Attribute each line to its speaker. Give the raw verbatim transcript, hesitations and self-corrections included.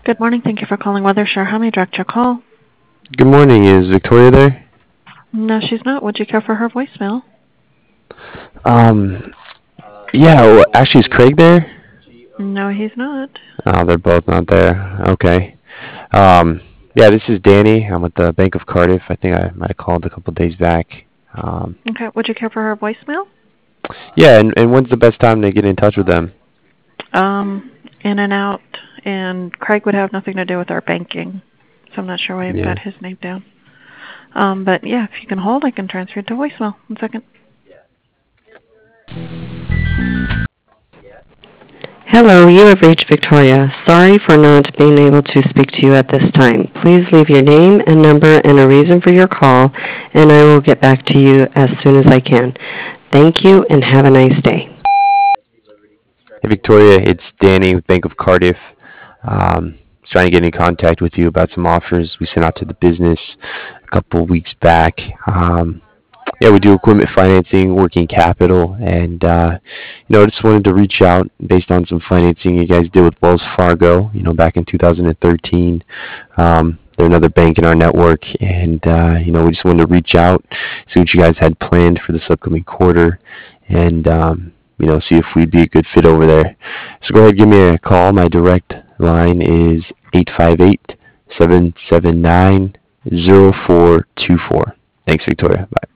Speaker 1: Good morning. Thank you for calling WeatherShare. How may I direct your call?
Speaker 2: Good morning. Is Victoria there?
Speaker 1: No, she's not. Would you care for her voicemail?
Speaker 2: Um, yeah, well, actually, is Craig there?
Speaker 1: No, he's not.
Speaker 2: Oh, they're both not there. Okay. Um, yeah, this is Danny. I'm with the Bank of Cardiff. I think I might have called a couple days back. Um,
Speaker 1: Okay. Would you care for her voicemail?
Speaker 2: yeah, and, and when's the best time to get in touch with them?
Speaker 1: Um, in and out. And Craig would have nothing to do with our banking, so I'm not sure why I've
Speaker 2: Yeah.
Speaker 1: got his name down. Um, but yeah, if you can hold, I can transfer it to voicemail. One second. Hello, you have reached Victoria. Sorry for not being able to speak to you at this time. Please leave your name and number and a reason for your call, and I will get back to you as soon as I can. Thank you, and have a nice day.
Speaker 2: Hey, Victoria, it's Danny with Bank of Cardiff. Um, just trying to get in contact with you about some offers we sent out to the business a couple weeks back. Um, Yeah, we do equipment financing, working capital, and uh, you know, just wanted to reach out based on some financing you guys did with Wells Fargo, you know, back in two thousand thirteen. Um, they're another bank in our network, and uh, you know, we just wanted to reach out, see what you guys had planned for this upcoming quarter, and um, you know, see if we'd be a good fit over there. So go ahead, give me a call. My direct line is eight five eight, seven seven nine, zero four two four. Thanks, Victoria. Bye.